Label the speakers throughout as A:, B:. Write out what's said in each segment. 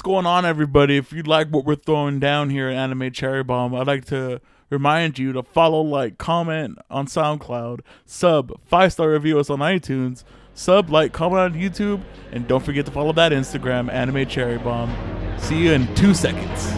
A: going on, everybody? If you like what we're throwing down here at Anime Cherry Bomb, I'd like to remind you to follow, like, comment on SoundCloud, sub, 5-star review us on iTunes, sub, like, comment on YouTube, and don't forget to follow that Instagram, Anime Cherry Bomb. See you in 2 seconds.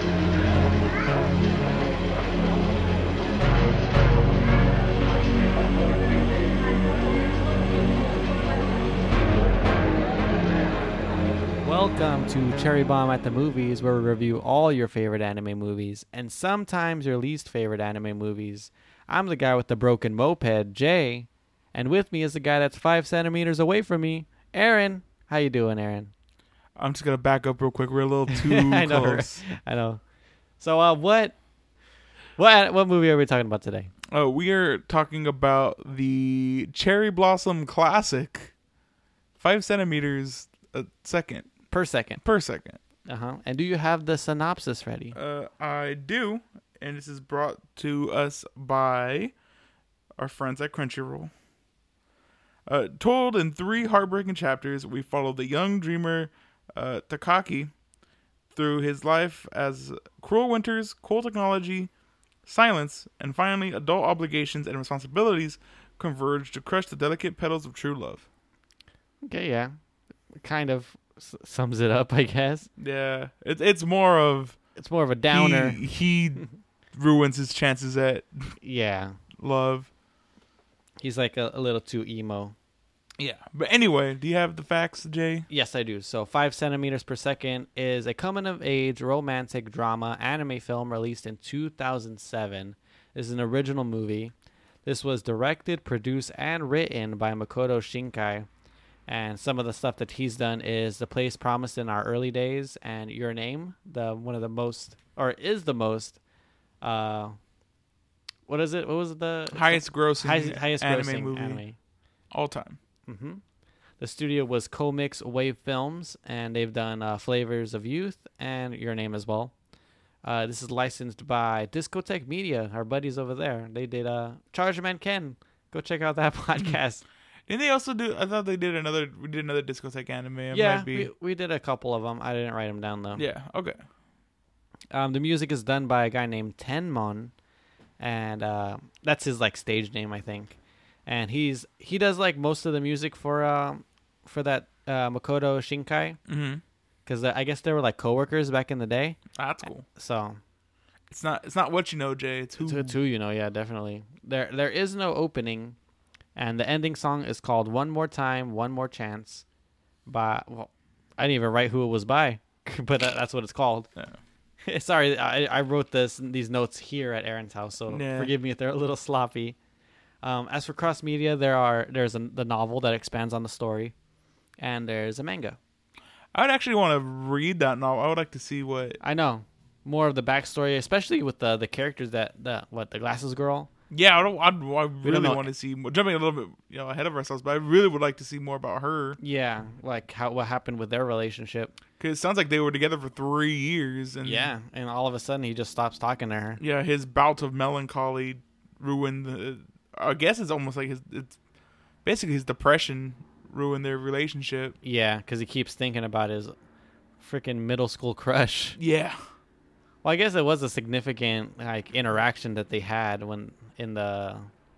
B: Welcome to Cherry Bomb at the Movies, where we review all your favorite anime movies and sometimes your least favorite anime movies. I'm the guy with the broken moped, Jay, and with me is the guy that's 5 centimeters away from me, Aaron. How you doing, Aaron?
A: I'm just going to back up real quick. We're a little too close.
B: I know. So, what movie are we talking about today?
A: We are talking about the Cherry Blossom Classic, 5 centimeters a second.
B: Per second. And do you have the synopsis ready?
A: I do, and this is brought to us by our friends at Crunchyroll. Told in 3 heartbreaking chapters, we follow the young dreamer Takaki through his life as cruel winters, cool technology, silence, and finally adult obligations and responsibilities converge to crush the delicate petals of true love.
B: Okay, yeah. Kind of sums it up, I guess.
A: Yeah, it's more of
B: a downer.
A: He ruins his chances at love.
B: He's like a little too emo.
A: Yeah, but anyway, do you have the facts, Jay?
B: Yes, I do. So 5 centimeters per second is a coming-of-age romantic drama anime film released in 2007. This is an original movie. This was directed, produced, and written by Makoto Shinkai. And some of the stuff that he's done is The Place Promised in Our Early Days and Your Name, the most what is it? What was the
A: highest grossing
B: grossing
A: movie all time?
B: Mm-hmm. The studio was Comix Wave Films, and they've done Flavors of Youth and Your Name as well. This is licensed by Discotheque Media, our buddies over there. They did Chargerman Ken. Go check out that podcast.
A: Didn't they also do? I thought we did another Discotheque anime.
B: We did a couple of them. I didn't write them down though.
A: Yeah, okay.
B: The music is done by a guy named Tenmon, and that's his like stage name, I think. And he does like most of the music for that Makoto Shinkai. Mm-hmm. Because I guess they were like coworkers back in the day.
A: That's cool.
B: So
A: it's not what you know, Jay. It's who.
B: It's who you know. Yeah, definitely. There is no opening. And the ending song is called One More Time, One More Chance I didn't even write who it was by, but that's what it's called. Yeah. Sorry, I wrote these notes here at Aaron's house, so forgive me if they're a little sloppy. As for cross media, there's the novel that expands on the story, and there's a manga. I
A: would actually want to read that novel. I would like to see what...
B: I know. More of the backstory, especially with the characters the glasses girl.
A: Yeah, I really want to see more. Jumping a little bit ahead of ourselves, but I really would like to see more about her.
B: Yeah, like what happened with their relationship.
A: Because it sounds like they were together for 3 years.
B: And all of a sudden he just stops talking to her.
A: Yeah, his bout of melancholy ruined I guess it's almost like it's basically his depression ruined their relationship.
B: Yeah, because he keeps thinking about his freaking middle school crush.
A: Yeah.
B: Well, I guess it was a significant like interaction that they had when in the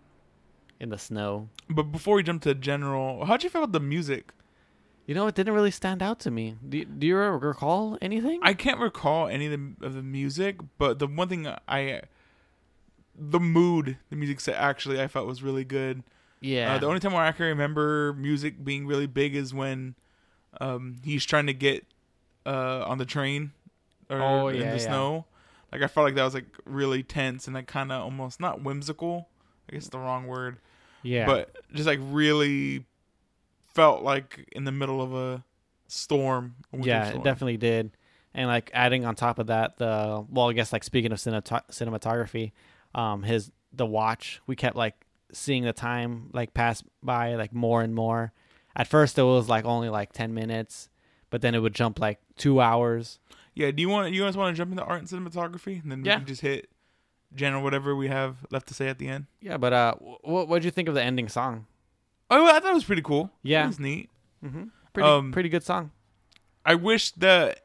B: snow.
A: But before we jump to general, how'd you feel about the music?
B: You know, it didn't really stand out to me. Do you recall anything?
A: I can't recall any of the music, but the one thing the music actually I felt was really good.
B: Yeah.
A: The only time where I can remember music being really big is when he's trying to get on the train or in the snow. Like I felt like that was like really tense and like kind of almost not whimsical. I guess it's the wrong word.
B: Yeah.
A: But just like really felt like in the middle of a storm.
B: Yeah, it definitely did. And like adding on top of that, I guess like speaking of cinematography, the watch, we kept like seeing the time like pass by like more and more. At first it was like only like 10 minutes, but then it would jump like 2 hours.
A: Yeah, you guys want to jump into art and cinematography, and then we can just hit general whatever we have left to say at the end?
B: Yeah, but what'd you think of the ending song?
A: Oh, I thought it was pretty cool.
B: Yeah,
A: it was neat.
B: Mm-hmm. Pretty good song.
A: I wish that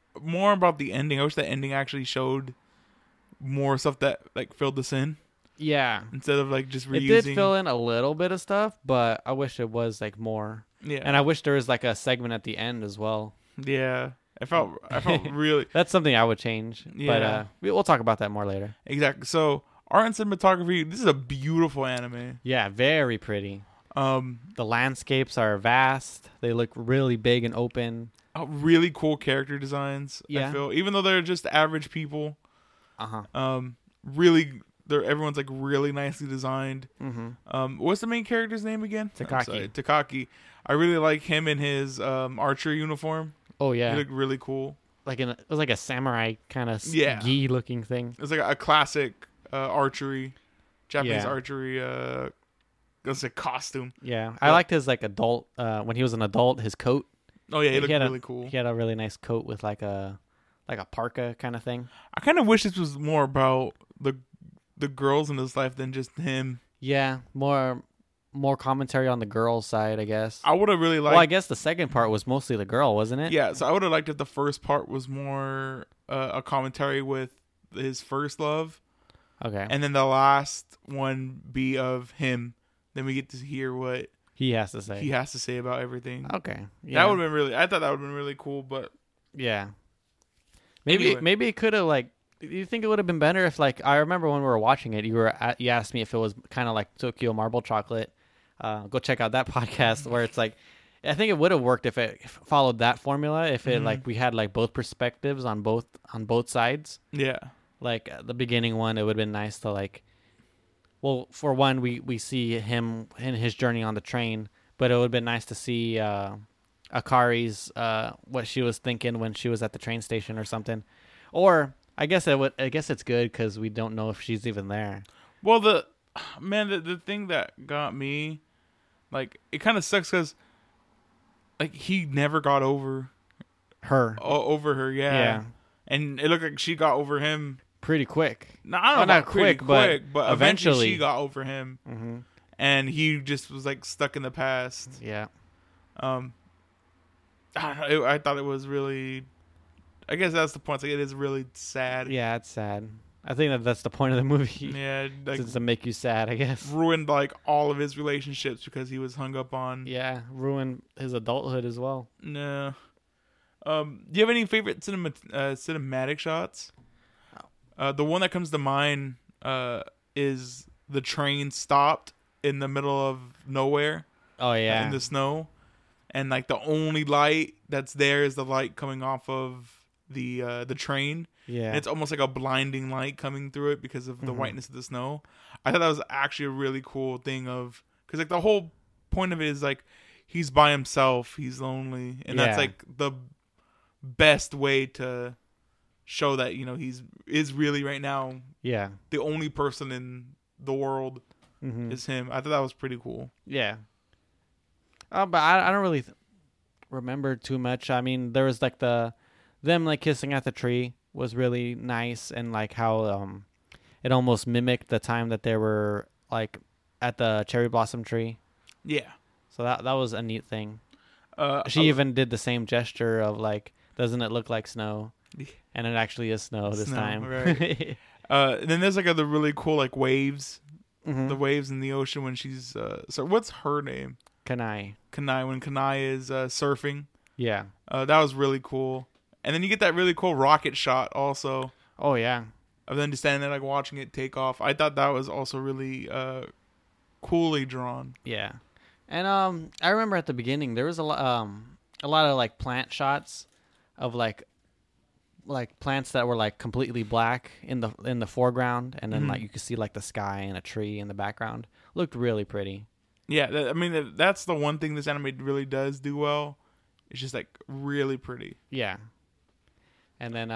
A: more about the ending. I wish the ending actually showed more stuff that like filled this in
B: Yeah.
A: instead of like just reusing.
B: It did fill in a little bit of stuff, but I wish it was like more.
A: Yeah.
B: And I wish there was like a segment at the end as well.
A: Yeah. I felt really
B: That's something I would change.
A: Yeah.
B: But we'll talk about that more later.
A: exactly. So art and cinematography. This is a beautiful anime.
B: Yeah, very pretty. The landscapes are vast. They look really big and open.
A: Really cool character designs.
B: Yeah.
A: I feel even though they're just average people.
B: Uh-huh.
A: Really, everyone's like really nicely designed.
B: Mm-hmm.
A: What's the main character's name again?
B: Takaki.
A: Takaki. I really like him in his archery uniform.
B: Oh yeah.
A: He looked really cool.
B: It was like a samurai kind of
A: Yeah.
B: gi looking thing.
A: It's like a classic archery, Japanese
B: Yeah.
A: archery. Let's say costume.
B: Yeah. I liked his like adult when he was an adult, his coat.
A: Oh yeah, he
B: He
A: looked
B: had
A: really cool.
B: He had a really nice coat with like a parka kind of thing.
A: I kind of wish this was more about the girls in his life than just him.
B: Yeah, more commentary on the girls' side, I guess.
A: I would have really liked.
B: Well, I guess the second part was mostly the girl, wasn't it?
A: Yeah, so I would have liked if the first part was more a commentary with his first love,
B: Okay.
A: and then the last one be of him. Then we get to hear what
B: He has to say.
A: he has to say about everything.
B: Okay. Yeah.
A: That would have been really. I thought that would have been really cool, but
B: Yeah. Maybe
A: Anyway.
B: maybe it could have like. Do you think it would have been better if like I remember when we were watching it, you asked me if it was kind of like Tokyo Marble Chocolate. Go check out that podcast where it's like, I think it would have worked if it followed that formula. If it like we had like both perspectives on both sides.
A: yeah,
B: Like the beginning one, it would have been nice to like. Well, for one, we see him in his journey on the train, but it would have been nice to see Akari's what she was thinking when she was at the train station or something. Or I guess it's good because we don't know if she's even there.
A: Well, the thing that got me, like, it kind of sucks because, like, he never got over
B: Her,
A: her.
B: yeah,
A: And it looked like she got over him.
B: pretty quick.
A: No, I don't know,
B: Well, not
A: about pretty
B: quick,
A: but eventually she got over him,
B: Mm-hmm.
A: and he just was like stuck in the past.
B: Yeah,
A: I don't know. I thought it was really. I guess that's the point. Like, it is really sad.
B: yeah, it's sad. I think that's the point of the movie.
A: Yeah, like
B: It's to make you sad, I guess.
A: ruined like all of his relationships because he was hung up on.
B: Yeah, ruin his adulthood as well.
A: No. Do you have any favorite cinematic shots? The one that comes to mind is the train stopped in the middle of nowhere.
B: Oh yeah,
A: In the snow, and like the only light that's there is the light coming off of the train.
B: yeah.
A: And it's almost like a blinding light coming through it because of the
B: Mhm.
A: whiteness of the snow. I thought that was actually a really cool thing of because like the whole point of it is like he's by himself, he's lonely, and that's
B: Yeah.
A: like the best way to show that is really right now
B: yeah.
A: the only person in the world
B: Mm-hmm.
A: is him. I thought that was pretty cool.
B: Yeah. But I don't really remember too much. I mean, there was like them like kissing at the tree was really nice, and like how it almost mimicked the time that they were like at the cherry blossom tree.
A: Yeah.
B: So that was a neat thing. She
A: I-
B: even did the same gesture of like, doesn't it look like snow?
A: Yeah.
B: And it actually is snow this
A: Snow,
B: time.
A: right. And then there's like the really cool like waves,
B: Mhm.
A: the waves in the ocean when she's so what's her name?
B: Kanai.
A: Kanai, when Kanai is surfing.
B: Yeah.
A: That was really cool. And then you get that really cool rocket shot also
B: Oh yeah.
A: of them just standing there like watching it take off. I thought that was also really coolly drawn.
B: Yeah, and I remember at the beginning there was a lot of like plant shots of like plants that were like completely black in the foreground, and then
A: Mhm.
B: like you could see like the sky and a tree in the background. Looked really pretty.
A: Yeah, I mean that's the one thing this anime really does do well. It's just like really pretty.
B: Yeah, and then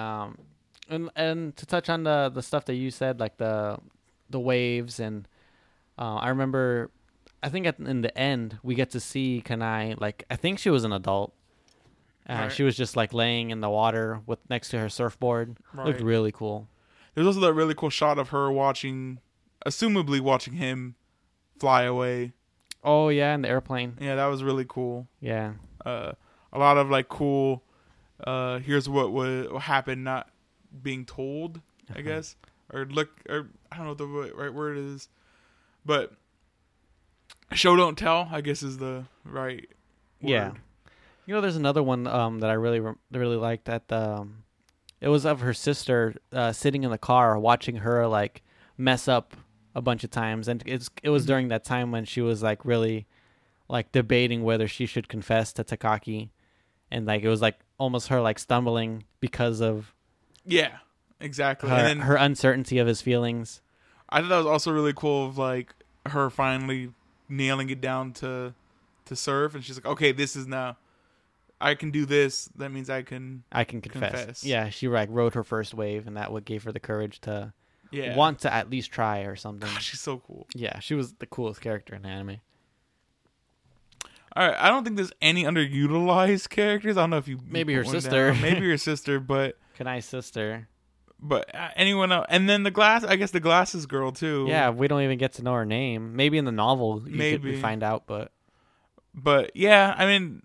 B: and to touch on the stuff that you said, like the waves, and I remember. I think in the end we get to see Kanai, like I think she was an adult.
A: Right.
B: She was just like laying in the water with next to her surfboard. Looked
A: Right.
B: really cool.
A: There's also that really cool shot of her assumably watching him fly away.
B: Oh yeah, in the airplane.
A: Yeah, that was really cool.
B: Yeah.
A: A lot of like cool here's what would happen, not being told, I guess, or I don't know what the right word is, but show don't tell, I guess, is the right word.
B: Yeah. There's another one that I really liked. It was of her sister sitting in the car watching her like mess up a bunch of times, and it was during that time when she was like really like debating whether she should confess to Takaki, and like it was like almost her like stumbling because of
A: Yeah, exactly.
B: her,
A: And then
B: her uncertainty of his feelings.
A: I thought that was also really cool of like her finally nailing it down to surf, and she's like, okay, this is now. I can do this. That means I can
B: confess. Yeah, she like rode her first wave, and that what gave her the courage to
A: yeah.
B: want to at least try or something.
A: Gosh, she's so cool.
B: Yeah, she was the coolest character in anime.
A: All right, I don't think there's any underutilized characters. I don't know if you
B: Maybe her
A: put one
B: sister.
A: down. Maybe her sister, but
B: Kanai's sister.
A: Anyone else? And then the glasses girl too.
B: Yeah, we don't even get to know her name. Maybe in the novel we find out,
A: but yeah, I mean,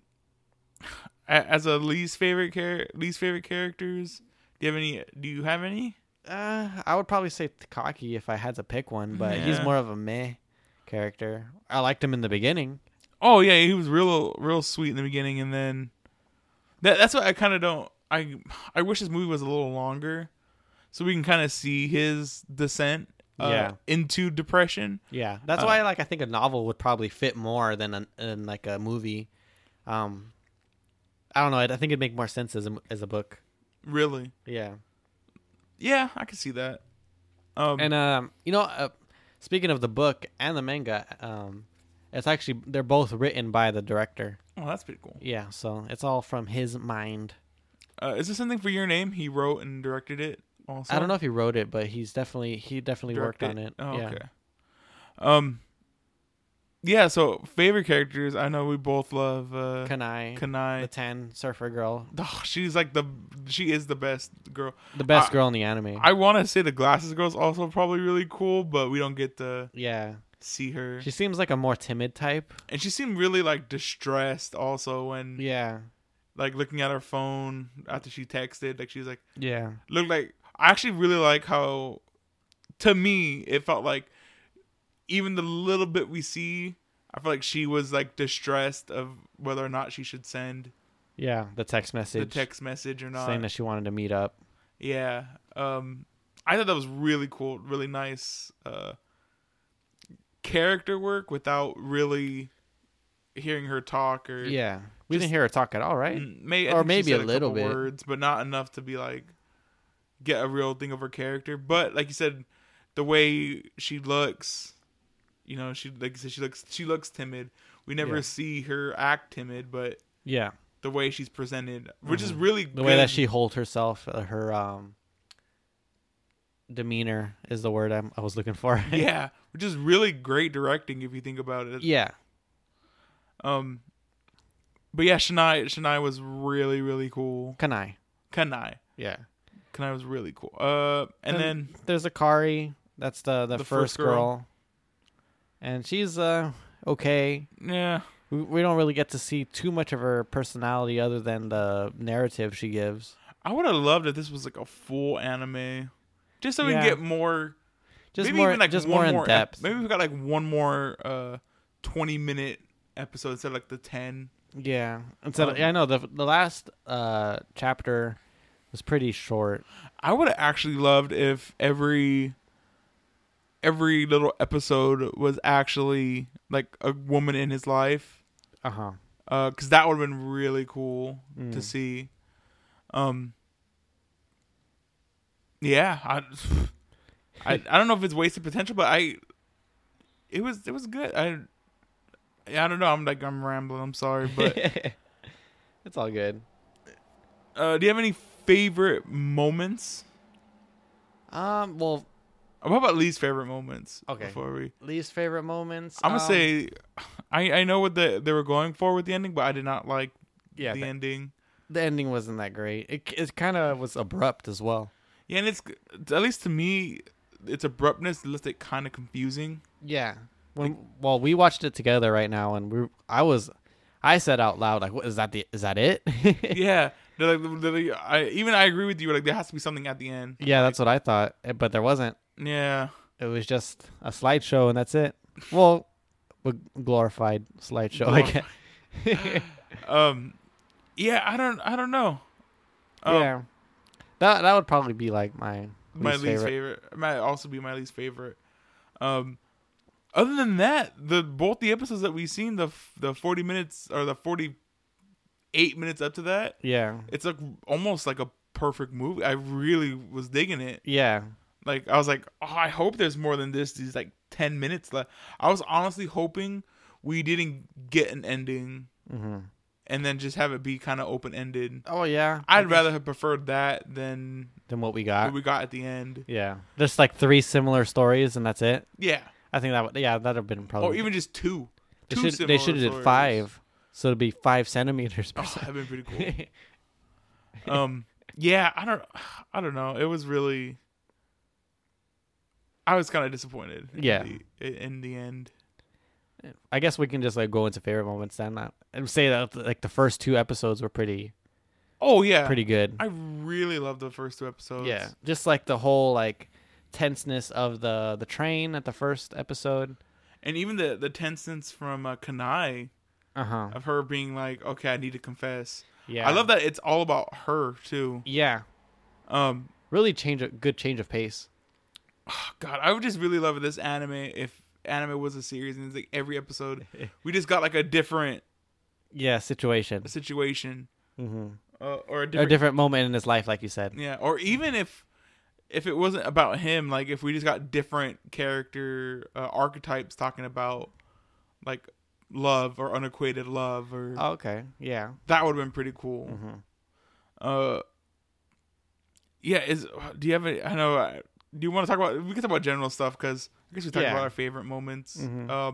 A: as a least favorite characters, do you have any?
B: I would probably say Takaki if I had to pick one, but he's
A: Yeah.
B: more of a meh character. I liked him in the beginning.
A: Oh yeah, he was real sweet in the beginning, and then that's what I kind of don't. I wish this movie was a little longer, so we can kind of see his descent into depression.
B: Yeah, that's why I think a novel would probably fit more than like a movie. I don't know. I think it'd make more sense as a book.
A: Really?
B: Yeah.
A: Yeah, I can see that.
B: And speaking of the book and the manga, it's actually they're both written by the director.
A: Oh, that's pretty cool.
B: Yeah, so it's all from his mind.
A: Is this something for Your Name? He wrote and directed it. Also,
B: I don't know if he wrote it, but he definitely worked on it.
A: Oh,
B: yeah.
A: okay. Yeah. So favorite characters. I know we both love
B: Kanai, the tan surfer girl,
A: Oh, she is the best girl.
B: the best girl in the anime.
A: I want to say the glasses girl's also probably really cool, but we don't get to
B: yeah.
A: see her.
B: She seems like a more timid type.
A: And she seemed really like distressed also when like looking at her phone after she texted. Like she was like looked like I actually really like how to me it felt like even the little bit we see, I feel like she was like distressed of whether or not she should send
B: the text message
A: or not.
B: saying that she wanted to meet up.
A: Yeah. I thought that was really cool, really nice character work without really hearing her talk or
B: we didn't hear her talk at all, right?
A: Maybe a little bit words, but not enough to be like get a real thing of her character. But like you said, the way she looks, she like you said, she looks timid. We never see her act timid, but the way she's presented, which is really
B: the way that she holds herself, her demeanor is the word I was looking for.
A: Yeah, which is really great directing if you think about it.
B: Yeah.
A: But yeah, Shania was really, really cool.
B: Kanai.
A: Yeah. Kanai was really cool. And then
B: there's Akari. That's the first girl. And she's okay.
A: Yeah.
B: We don't really get to see too much of her personality other than the narrative she gives.
A: I would have loved if this was like a full anime. Just so we can get more more in depth. Maybe we got like one more 20-minute episode instead of like the 10.
B: Yeah. I know the last chapter was pretty short.
A: I would have actually loved if every little episode was actually like a woman in his life. Because that would have been really cool to see. Yeah, I don't know if it's wasted potential, but it was good. I don't know. I'm rambling. I'm sorry, but
B: it's all good.
A: Do you have any favorite moments?
B: Well,
A: how about least favorite moments?
B: Okay.
A: Before we
B: least favorite moments,
A: I'm gonna say, I know what they were going for with the ending, but I did not like the ending.
B: The ending wasn't that great. It kind of was abrupt as well.
A: Yeah, and it's at least to me, its abruptness left it kind of confusing.
B: Yeah. We watched it together right now, and I said out loud like, "What is that? Is that it?"
A: Yeah. I agree with you. Like there has to be something at the end.
B: Yeah, that's what I thought, but there wasn't.
A: Yeah.
B: It was just a slideshow, and that's it. Well, a glorified slideshow, I guess.
A: Yeah, I don't know.
B: Yeah, that would probably be like my
A: least favorite. It might also be my least favorite. Other than that, both the episodes that we've seen, the 40 minutes or the 48 minutes up to that,
B: Yeah,
A: it's like almost like a perfect movie. I really was digging it.
B: yeah,
A: Like I was like, oh, I hope there's more than this. These like 10 minutes left. I was honestly hoping we didn't get an ending.
B: mm-hmm.
A: And then just have it be kind of open ended.
B: Oh yeah,
A: I'd rather have preferred that than
B: what we got.
A: what we got at the end.
B: Yeah, there's like 3 similar stories, and that's it.
A: Yeah,
B: I think that'd have been probably.
A: or even just two.
B: They should have did 5, so it'd be 5 centimeters per
A: Oh,
B: second.
A: that'd been pretty cool. Yeah, I don't know. It was really. I was kind of disappointed.
B: Yeah.
A: In the end.
B: I guess we can just like go into favorite moments then, and say that like the first 2 episodes were pretty
A: Oh yeah,
B: pretty good.
A: I really loved the first 2 episodes.
B: Yeah, just like the whole like tenseness of the train at the first episode,
A: and even the tenseness from Kanai of her being like, okay, I need to confess.
B: Yeah,
A: I love that it's all about her too.
B: Yeah, really good change of pace.
A: Oh, God, I would just really love this anime if anime was a series and it's like every episode we just got like a different
B: situation,
A: mm-hmm. Or
B: a different moment in his life, like you said.
A: Yeah, or even if it wasn't about him, like if we just got different character archetypes talking about like love or unequated love, or
B: okay, yeah,
A: that would have been pretty cool.
B: Mm-hmm.
A: Yeah, do you have I know. Do you want to talk about? We can talk about general stuff because I guess we talked about our favorite moments.
B: Mm-hmm.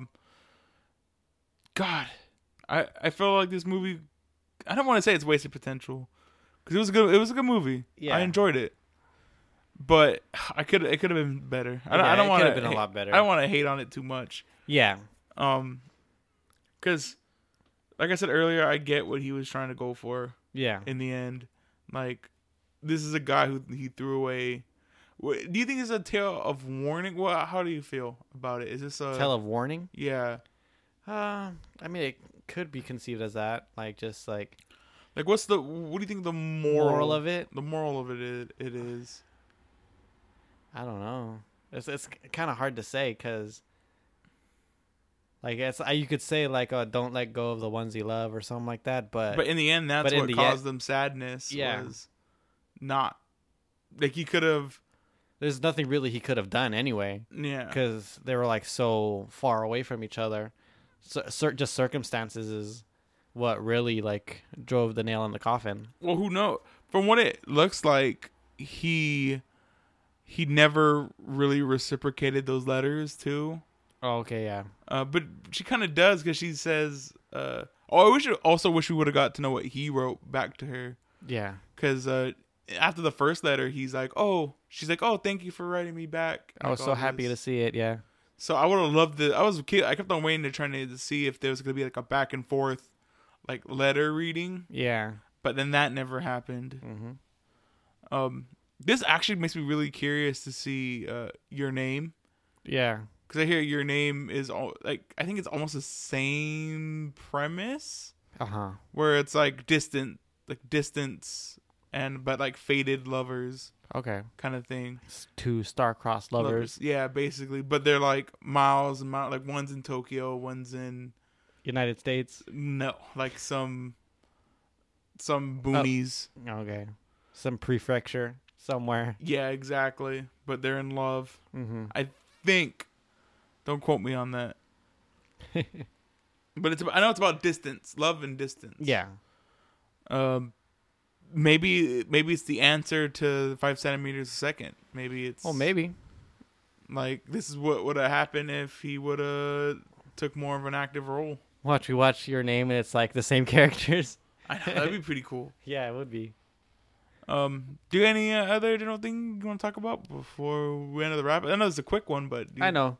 A: God, I feel like this movie. I don't want to say it's wasted potential because it was good. It was a good movie. Yeah, I enjoyed it, but it could have been better. I don't want to. It could have been a lot better. I don't want to hate on it too much.
B: Yeah.
A: Because, like I said earlier, I get what he was trying to go for.
B: Yeah.
A: In the end, like this is a guy who he threw away. Do you think it's a tale of warning? How do you feel about it? Is this a
B: tale of warning?
A: Yeah.
B: I mean, it could be conceived as that, like just like
A: what do you think the moral
B: of it?
A: The moral of it is.
B: I don't know. It's kind of hard to say because, like, you could say like, oh, don't let go of the ones you love or something like that. But
A: in the end, that's what caused them sadness. Yeah. Was not like he could have.
B: There's nothing really he could have done anyway.
A: Yeah.
B: Because they were like so far away from each other. So, just circumstances is what really like drove the nail in the coffin.
A: Well, who knows? From what it looks like, he never really reciprocated those letters too.
B: Oh, okay, yeah.
A: But she kind of does because she says, I wish we would have got to know what he wrote back to her.
B: Yeah.
A: Because after the first letter, she's like, oh, thank you for writing me back.
B: I was so happy to see it. Yeah.
A: So I would have loved it. I kept on waiting to see if there was going to be like a back and forth, like letter reading.
B: Yeah.
A: But then that never happened.
B: Mm-hmm.
A: This actually makes me really curious to see Your Name.
B: Yeah.
A: Because I hear Your Name is I think it's almost the same premise. Where it's like distance, but like faded lovers.
B: Okay.
A: Kind of thing.
B: 2 star-crossed lovers.
A: Yeah, basically. But they're like miles and miles. Like one's in Tokyo, one's in
B: United States.
A: No, like some boonies.
B: Oh, okay. Some prefecture somewhere.
A: Yeah, exactly. But they're in love.
B: Mm-hmm.
A: I think. Don't quote me on that. But I know it's about distance, love and distance.
B: Yeah.
A: Maybe it's the answer to 5 centimeters a second. Maybe it's.
B: Well, maybe.
A: Like this is what would have happened if he would have took more of an active role.
B: We watch Your Name and it's like the same characters.
A: I know, that'd be pretty cool.
B: Yeah, it would be.
A: Do any other general thing you want to talk about before we end the wrap? I know it's a quick one, but
B: I know.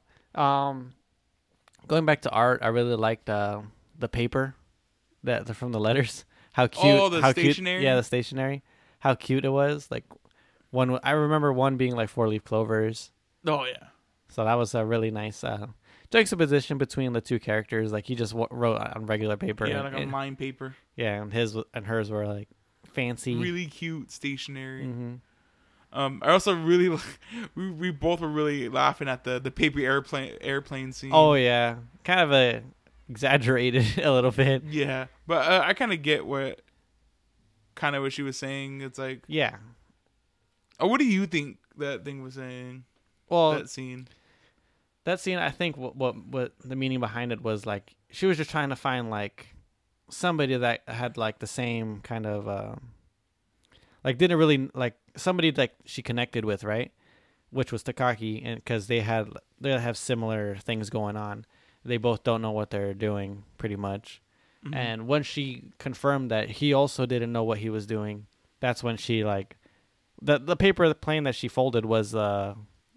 B: Going back to art, I really liked the paper that from the letters. how cute.
A: Oh, the
B: how
A: stationery?
B: Cute, yeah, the stationery. How cute it was. Like I remember one being like 4-leaf clovers.
A: Oh yeah.
B: So that was a really nice juxtaposition between the two characters. Like he just wrote on regular paper.
A: Yeah, like on line paper.
B: Yeah, and his and hers were like fancy,
A: really cute stationery.
B: Mm-hmm.
A: I also really we both were really laughing at the paper airplane scene.
B: Oh yeah, kind of exaggerated a little bit.
A: Yeah, but I kind of get what she was saying. It's like,
B: yeah.
A: What do you think that thing was saying?
B: Well,
A: that scene,
B: I think what the meaning behind it was like she was just trying to find like somebody that had like the same kind of like didn't really like somebody that she connected with, right? Which was Takaki, and because they have similar things going on. They both don't know what they're doing, pretty much. Mm-hmm. And when she confirmed that he also didn't know what he was doing, that's when she like the paper plane that she folded was the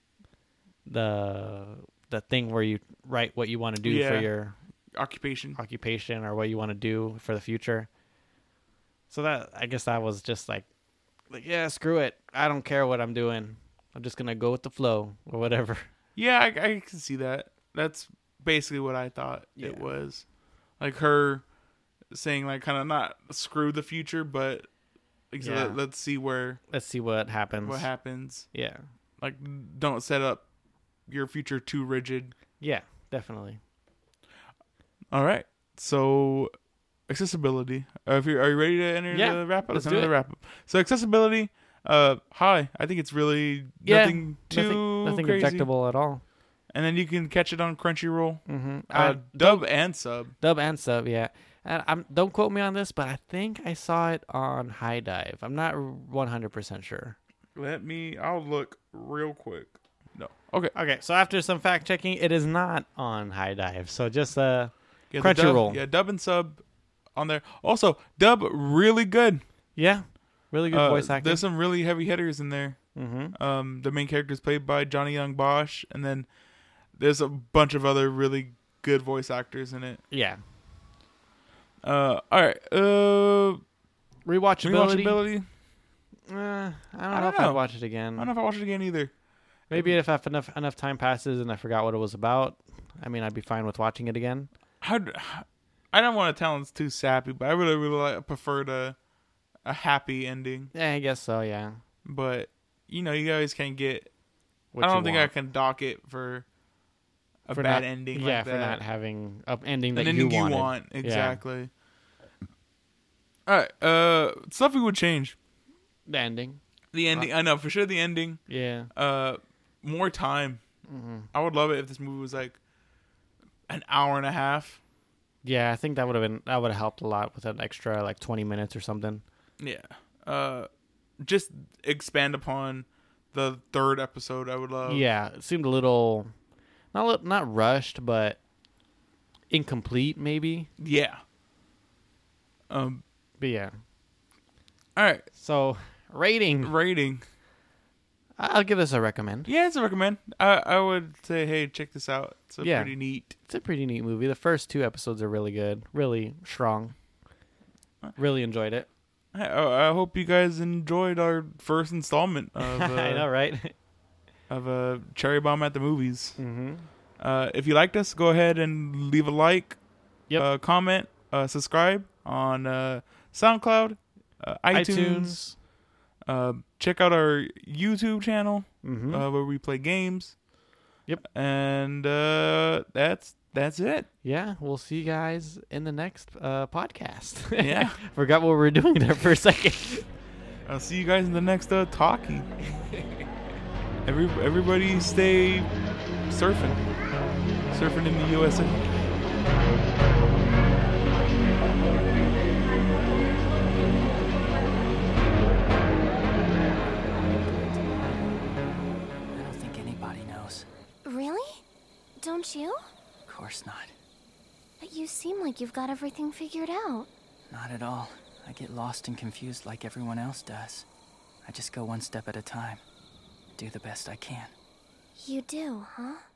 B: thing where you write what you want to do for your
A: occupation
B: or what you want to do for the future. So that I guess that was just like yeah, screw it. I don't care what I'm doing. I'm just gonna go with the flow or whatever.
A: Yeah, I can see that. That's basically what I thought it was. Like her saying like kind of not screw the future, but like let's see what happens. What happens?
B: Yeah.
A: Like don't set up your future too rigid.
B: Yeah, definitely.
A: All right. So accessibility. Are you ready to enter the wrap up?
B: Let's do it.
A: Wrap up. So accessibility. I think it's really nothing
B: nothing
A: crazy.
B: objectable at all.
A: And then you can catch it on Crunchyroll.
B: Mm-hmm.
A: Dub and sub.
B: Dub and sub, yeah. And don't quote me on this, but I think I saw it on High Dive. I'm not 100% sure.
A: I'll look real quick. No. Okay.
B: So after some fact checking, it is not on High Dive. So just Crunchyroll.
A: Dub and sub on there. Also, dub really good.
B: Yeah. Really good voice acting.
A: There's some really heavy hitters in there.
B: Mm-hmm.
A: The main character is played by Johnny Young Bosch, and then there's a bunch of other really good voice actors in it.
B: Yeah.
A: All right.
B: Rewatchability. I don't know if I'd watch it again.
A: I don't know if I watch it again either.
B: Maybe if enough time passes and I forgot what it was about, I mean, I'd be fine with watching it again.
A: I don't want to tell it's too sappy, but I really preferred a happy ending.
B: Yeah, I guess so. Yeah.
A: But you guys can get. I don't think I can dock it for a bad ending.
B: Yeah,
A: like that.
B: For not having an ending that
A: you
B: wanted.
A: want. Exactly. Yeah. All right. Stuff we would change.
B: The ending.
A: I know for sure. The ending.
B: Yeah.
A: More time.
B: Mm-hmm.
A: I would love it if this movie was like an hour and a half.
B: Yeah, I think that would have helped a lot with an extra like 20 minutes or something.
A: Yeah. Just expand upon the third episode. I would love.
B: Yeah, it seemed a little, not rushed, but incomplete maybe.
A: Yeah.
B: But yeah.
A: All right.
B: So rating. I'll give this a recommend.
A: Yeah, it's a recommend. I would say, hey, check this out. It's pretty neat.
B: It's a pretty neat movie. The first 2 episodes are really good, really strong. Really enjoyed it.
A: I hope you guys enjoyed our first installment of
B: I know, right?
A: of Cherry Bomb at the Movies.
B: Mm-hmm.
A: If you liked us, go ahead and leave a like, comment, subscribe on SoundCloud, iTunes. Check out our YouTube channel where we play games.
B: Yep.
A: And that's it.
B: Yeah, we'll see you guys in the next podcast.
A: Yeah.
B: Forgot what we were doing there for a second.
A: I'll see you guys in the next talkie. Everybody stay surfing in the USA.
C: Don't you?
D: Of course not.
C: But you seem like you've got everything figured out.
D: Not at all. I get lost and confused like everyone else does. I just go one step at a time. Do the best I can.
C: You do, huh?